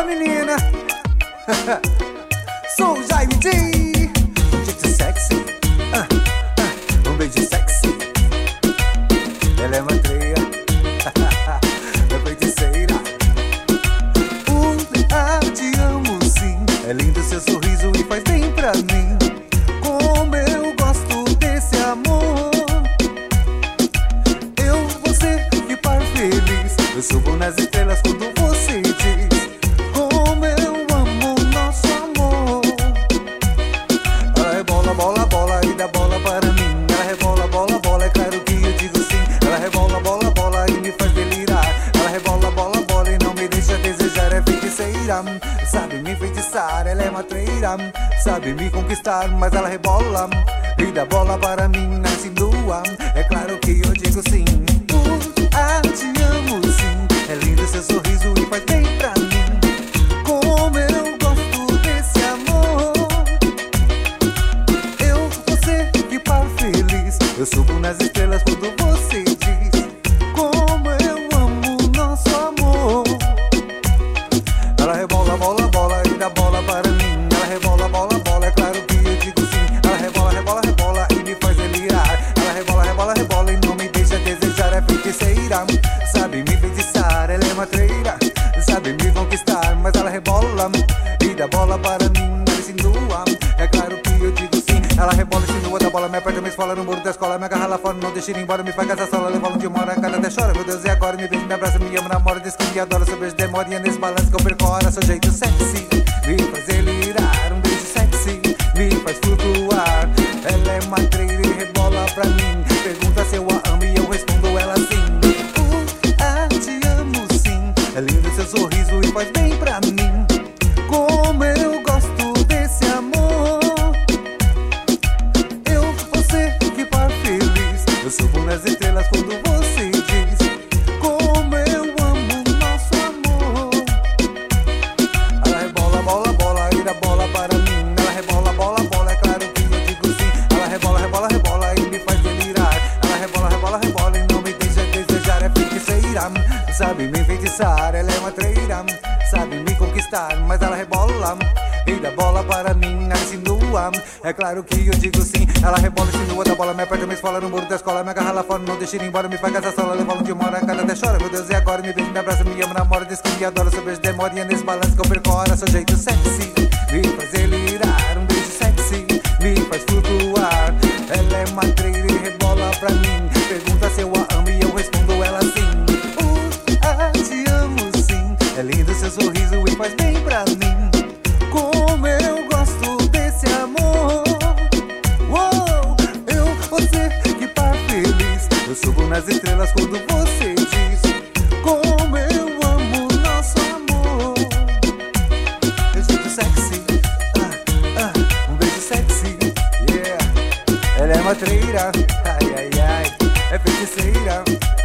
Fala, menina. Sou o Jaime D. Um jeito sexy, um beijo sexy. Ela é matreia, é feiticeira. Te amo sim. É lindo seu sorriso e faz bem pra mim. Como eu gosto desse amor. Eu vou ser ficar feliz. Eu subo nas estrelas quando você diz como eu amo nosso amor. Ela rebola, bola, bola e dá bola para mim. Ela rebola, bola, bola, é claro que eu digo sim. Ela rebola, bola, bola e me faz delirar. Ela rebola, bola, bola e não me deixa desejar. É feiticeira, sabe me enfeitiçar. Ela é matreira, sabe me conquistar. Mas ela rebola e dá bola para mim, não se insinua. É claro que eu digo sim. Te amo sim. É lindo seu sorriso e faz bem pra mim. Como eu gosto desse amor. Eu vou ser ficar feliz. Eu subo nas estrelas quando você diz como eu amo nosso amor. Ela rebola, bola, bola e dá bola para mim. Ela rebola, bola, bola, é claro que eu digo sim. Ela rebola, rebola, rebola e me faz delirar. Ela rebola, rebola, rebola e não me deixa desejar. É feiticeira, sabe me enfeitiçar. Ela é matreira, sabe me conquistar. Mas ela rebola e dá bola para mim, ela se insinua. É claro que eu digo sim. Ela rebola e se insinua, dá bola, me aperta, me esfola no muro da escola. Me agarra lá fora, não deixa ir embora, me faz essa sola. Leva onde mora, cada até chora. Meu Deus, e agora? Me beija, me abraça, me ama, namora. Diz que me adora, seu beijo demora. E é nesse balanço que eu perco a hora. Seu jeito sexy me faz delirar. Um beijo sexy me faz flutuar. Ela é matreira e rebola pra mim. Pergunta se eu a amo e eu respondo ela sim. Te amo sim. É lindo seu sorriso e faz bem pra mim. Como eu gosto desse amor. Eu vou ser ficar feliz. Eu subo nas estrelas quando você diz como eu amo nosso amor. Ela rebola, bola, bola e dá bola para mim. Ela rebola, bola, bola, é claro que eu digo sim. Ela rebola, rebola, rebola e me faz delirar. Ela rebola, rebola, rebola e não me deixa desejar. É feiticeira, sabe me enfeitiçar. Ela é matreira, sabe me conquistar. Mas ela rebola e dá bola para mim, ela se insinua. É claro que eu digo sim. Ela rebola e se insinua, dá bola, me aperta, me esfola no muro da escola. Me agarra lá fora, não deixa ir embora, me faz essa sola. Leva onde mora, cada até chora. Meu Deus, e agora? Me beija, me abraça, me ama, namora. Diz que me adora, seu beijo demora. E é nesse balanço que eu perco a hora. Seu jeito sexy me faz delirar. Um beijo sexy me faz flutuar. Ela é matreira e rebola pra mim. Pergunta se eu a amo e eu respondo ela sim. Te amo sim. É lindo seu sorriso e faz bem pra mim. Como eu gosto desse amor. Eu vou ser ficar feliz. Eu subo nas estrelas quando você diz como eu amo nosso amor. Eu jeito sexy, um beijo sexy, yeah. Ela é matreira, ai, ai, ai, é feiticeira.